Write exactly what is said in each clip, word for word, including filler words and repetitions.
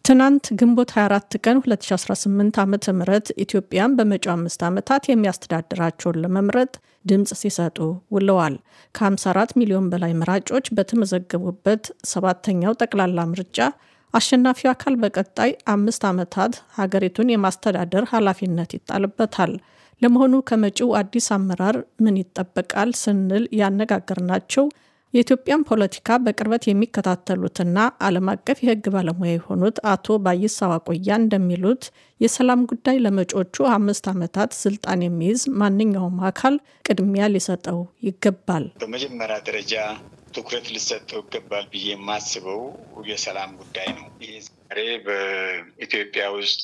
ትናንት ግንቦት ሃያ አራት ቀን ሁለት ሺህ አስራ ስምንት ዓመተ ምህረት ኢትዮጵያን በመጪው አምስት ዓመታት የሚያስተዳድራቸውን ለመምረጥ ድምጽ ሲሰጡ ውለዋል። ከ54 ሚሊዮን በላይ መራጮች በተመዘገቡበት ሰባተኛው ጠቅላላ ምርጫ አሸናፊው አካል በቀጣይ አምስት ዓመታት ሀገሪቱን የማስተዳደር ኃላፊነት ይጣልበታል። ለመሆኑ ከመጪው አዲስ አመራር ምን ይጠበቃል ስንል ያነጋገርናቸው የኢትዮጵያን ፖለቲካ በቅርበት የሚከታተሉትና ዓለም አቀፍ የሕግ ባለሙያ የሆኑት አቶ ባይሳ ዋቆያ እንደሚሉት የሰላም ጉዳይ ለመጪዎቹ አምስት ዓመታት ስልጣን የሚይዝ ማንኛውም አካል ቅድሚያ ሊሰጠው ይገባል። በመጀመሪያ ደረጃ ትኩረት ሊሰጠው ይገባል ብዬ የማስበው የሰላም ጉዳይ ነው። ይህ ዛሬ በኢትዮጵያ ውስጥ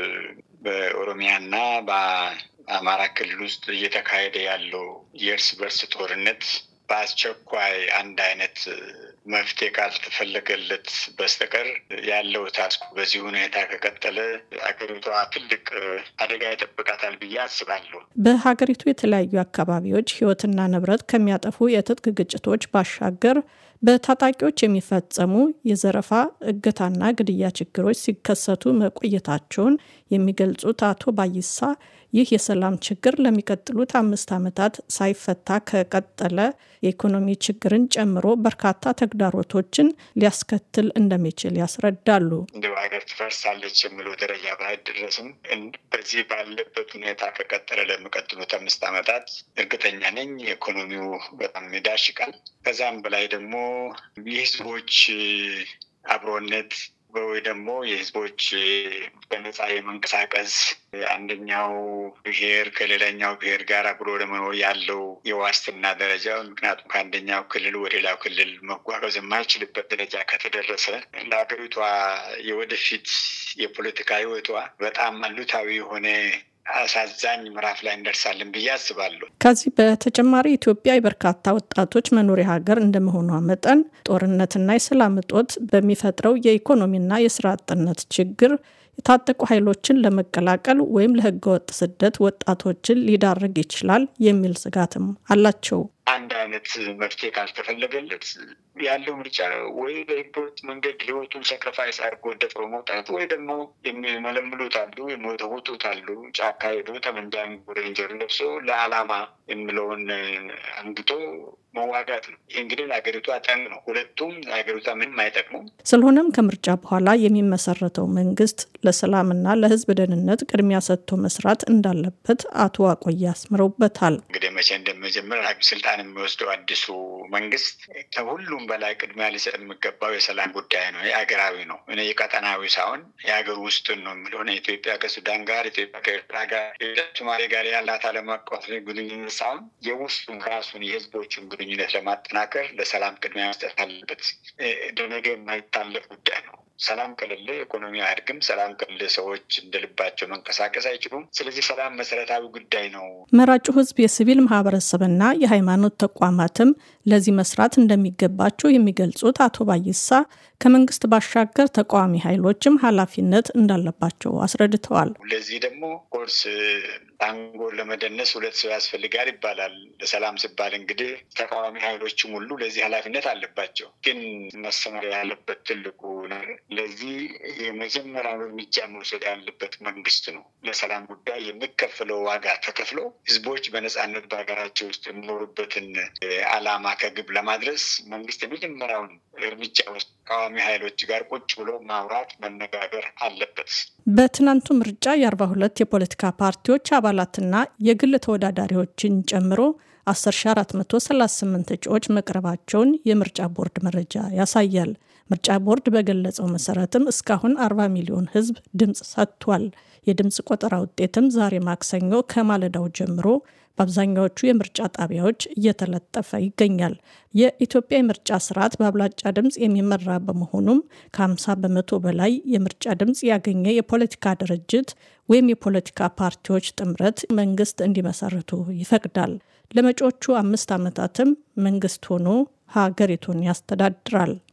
በኦሮሚያና በአማራ ክልል ውስጥ እየተካሄደ ያለው የእርስ በርስ ጦርነት በአስቸኳይ አንድ አይነት መፍትሄ ካልተፈለገለት በስተቀር ያለው ታስኩ በዚህ ሁኔታ ከቀጠለ አገሪቷ ትልቅ አደጋ ይጠብቃታል ብዬ አስባለሁ። በሀገሪቱ የተለያዩ አካባቢዎች ሕይወትና ንብረት ከሚያጠፉ የትጥቅ ግጭቶች ባሻገር በታጣቂዎች የሚፈጸሙ የዘረፋ እገታና ግድያ ችግሮች ሲከሰቱ መቆየታቸውን የሚገልጹት አቶ ባይሳ ይህ የሰላም ችግር ለሚቀጥሉት አምስት ዓመታት ሳይፈታ ከቀጠለ የኢኮኖሚ ችግርን ጨምሮ በርካታ ተግዳሮቶችን ሊያስከትል እንደሚችል ያስረዳሉ። እንደ ሀገር ትፈርሳለች የሚለው ደረጃ ባይደረስም በዚህ ባለበት ሁኔታ ከቀጠለ ለሚቀጥሉት አምስት ዓመታት እርግጠኛ ነኝ ኢኮኖሚው በጣም ይዳሽቃል። ከዛም በላይ ደግሞ የህዝቦች አብሮነት ወይ ደግሞ የህዝቦች በነጻ የመንቀሳቀስ አንደኛው ብሔር ከሌላኛው ብሔር ጋር አብሮ ለመኖር ያለው የዋስትና ደረጃ ምክንያቱም ከአንደኛው ክልል ወደ ሌላው ክልል መጓጓዝ የማይችልበት ደረጃ ከተደረሰ ለሀገሪቷ የወደፊት የፖለቲካ ህይወቷ በጣም አሉታዊ የሆነ አሳዛኝ ምዕራፍ ላይ እንደርሳለን ብዬ አስባለሁ። ከዚህ በተጨማሪ ኢትዮጵያ የበርካታ ወጣቶች መኖሪያ ሀገር እንደመሆኗ መጠን ጦርነትና የሰላም እጦት በሚፈጥረው የኢኮኖሚና የስራ አጥነት ችግር የታጠቁ ኃይሎችን ለመቀላቀል ወይም ለህገወጥ ስደት ወጣቶችን ሊዳርግ ይችላል የሚል ስጋትም አላቸው። አንድ አይነት መፍትሄ ካልተፈለገለት ያለው ምርጫ ወይ በህገወጥ መንገድ ህይወቱን ሰክሪፋይስ አድርጎ ደፍሮ መውጣት ወይ ደግሞ የሚመለምሉት አሉ፣ የሚወተውቱት አሉ። ጫካ ሄዶ ጠመንጃ ሬንጀር ለብሶ ለዓላማ የሚለውን አንግቶ መዋጋት ነው። ይህ እንግዲህ ለሀገሪቷ ጠንቅ ነው። ሁለቱም ለሀገሪቷ ምንም አይጠቅሙም። ስለሆነም ከምርጫ በኋላ የሚመሰረተው መንግስት ለሰላምና ለህዝብ ደህንነት ቅድሚያ ሰጥቶ መስራት እንዳለበት አቶ ዋቆያ አስምረውበታል። እንግዲህ መቼ እንደመጀመር ስልጣን የሚወስደው አዲሱ መንግስት ከሁሉም በላይ ቅድሚያ ሊሰጥ የሚገባው የሰላም ጉዳይ ነው። የሀገራዊ ነው። እኔ የቀጠናዊ ሳይሆን የሀገር ውስጥ ነው የሚለው ኢትዮጵያ ከሱዳን ጋር፣ ኢትዮጵያ ከኤርትራ ጋር፣ ሶማሌ ጋር ያላት ዓለም አቀፍ ግንኙነት ሳይሆን የውስጡን ራሱን የህዝቦችን ግንኙነት ለማጠናከር ለሰላም ቅድሚያ መስጠት አለበት። ደነገ የማይታለፍ ጉዳይ ነው። ሰላም ከሌለ ኢኮኖሚ አያድግም። ሰላም ከሌለ ሰዎች እንደልባቸው መንቀሳቀስ አይችሉም። ስለዚህ ሰላም መሰረታዊ ጉዳይ ነው። መራጩ ህዝብ፣ የሲቪል ማህበረሰብና የሃይማኖት ተቋማትም ለዚህ መስራት እንደሚገባቸው የሚገልጹት አቶ ባይሳ ከመንግስት ባሻገር ተቃዋሚ ኃይሎችም ኃላፊነት እንዳለባቸው አስረድተዋል። ለዚህ ደግሞ ኮርስ ታንጎ ለመደነስ ሁለት ሰው ያስፈልጋል ይባላል። ለሰላም ሲባል እንግዲህ ተቃዋሚ ኃይሎችም ሁሉ ለዚህ ኃላፊነት አለባቸው። ግን መሰመር ያለበት ትልቁ ለዚህ የመጀመሪያው እርምጃ መውሰድ ያለበት መንግስት ነው። ለሰላም ጉዳይ የሚከፍለው ዋጋ ተከፍሎ ህዝቦች በነጻነት በሀገራቸው ውስጥ የሚኖሩበትን ዓላማ ከግብ ለማድረስ መንግስት የመጀመሪያውን እርምጃ ወስዶ ተቃዋሚ ኃይሎች ጋር ቁጭ ብሎ ማውራት መነጋገር አለበት። በትናንቱ ምርጫ የአርባ ሁለት የፖለቲካ ፓርቲዎች አባላትና የግል ተወዳዳሪዎችን ጨምሮ አስር ሺህ አራት መቶ ሰላሳ ስምንት እጩዎች መቅረባቸውን የምርጫ ቦርድ መረጃ ያሳያል። ምርጫ ቦርድ በገለጸው መሰረትም እስካሁን አርባ ሚሊዮን ህዝብ ድምጽ ሰጥቷል። የድምጽ ቆጠራ ውጤትም ዛሬ ማክሰኞ ከማለዳው ጀምሮ በአብዛኛዎቹ የምርጫ ጣቢያዎች እየተለጠፈ ይገኛል። የኢትዮጵያ የምርጫ ስርዓት በአብላጫ ድምጽ የሚመራ በመሆኑም ከሀምሳ በመቶ በላይ የምርጫ ድምጽ ያገኘ የፖለቲካ ድርጅት ወይም የፖለቲካ ፓርቲዎች ጥምረት መንግስት እንዲመሰርቱ ይፈቅዳል። ለመጪዎቹ አምስት ዓመታትም መንግስት ሆኖ ሀገሪቱን ያስተዳድራል።